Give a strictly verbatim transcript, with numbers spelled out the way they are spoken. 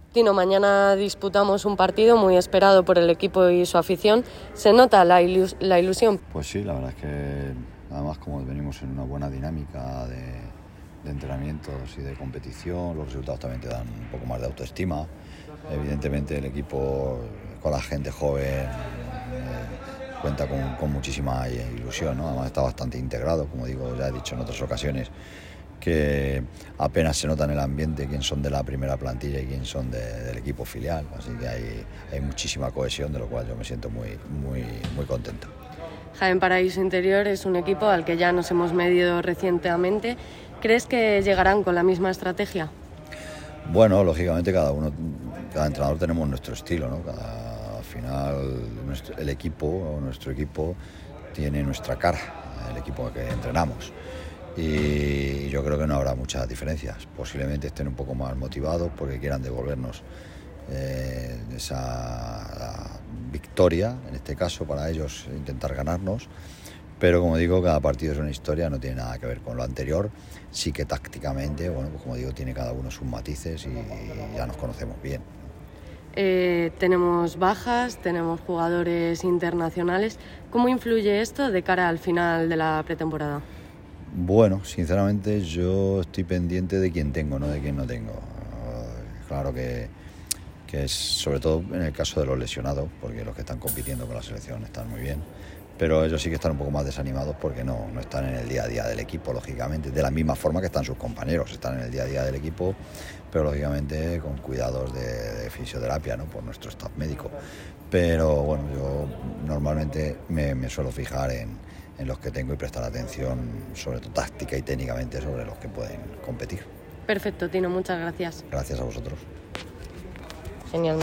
Tino, mañana disputamos un partido muy esperado por el equipo y su afición. ¿Se nota la, ilus- la ilusión? Pues sí, la verdad es que además como venimos en una buena dinámica de, de entrenamientos y de competición, los resultados también te dan un poco más de autoestima. Evidentemente el equipo con la gente joven eh, cuenta con, con muchísima ilusión, ¿no? Además está bastante integrado, como digo, ya he dicho en otras ocasiones, que apenas se nota en el ambiente quién son de la primera plantilla y quién son de, del equipo filial, así que hay, hay muchísima cohesión, de lo cual yo me siento muy, muy, muy contento. Jaén Paraíso Interior es un equipo al que ya nos hemos medido recientemente. ¿Crees que llegarán con la misma estrategia? Bueno, lógicamente cada uno, cada entrenador tenemos nuestro estilo, ¿no? Cada, al final nuestro, el equipo, nuestro equipo tiene nuestra cara, el equipo que entrenamos. Y yo creo que no habrá muchas diferencias. Posiblemente estén un poco más motivados porque quieran devolvernos eh, esa victoria, en este caso para ellos intentar ganarnos, pero como digo, cada partido es una historia, no tiene nada que ver con lo anterior. Sí que tácticamente, bueno, pues como digo, tiene cada uno sus matices y, y ya nos conocemos bien. Eh, tenemos bajas, tenemos jugadores internacionales. ¿Cómo influye esto de cara al final de la pretemporada? Bueno, sinceramente yo estoy pendiente de quién tengo, no de quién no tengo. Claro que, que es sobre todo en el caso de los lesionados, porque los que están compitiendo con la selección están muy bien, pero ellos sí que están un poco más desanimados porque no, no están en el día a día del equipo, lógicamente, de la misma forma que están sus compañeros, están en el día a día del equipo, pero lógicamente con cuidados de, de fisioterapia, ¿no? Por nuestro staff médico. Pero bueno, yo normalmente me, me suelo fijar en, en los que tengo y prestar atención, sobre todo táctica y técnicamente, sobre los que pueden competir. Perfecto, Tino, muchas gracias. Gracias a vosotros. Genial.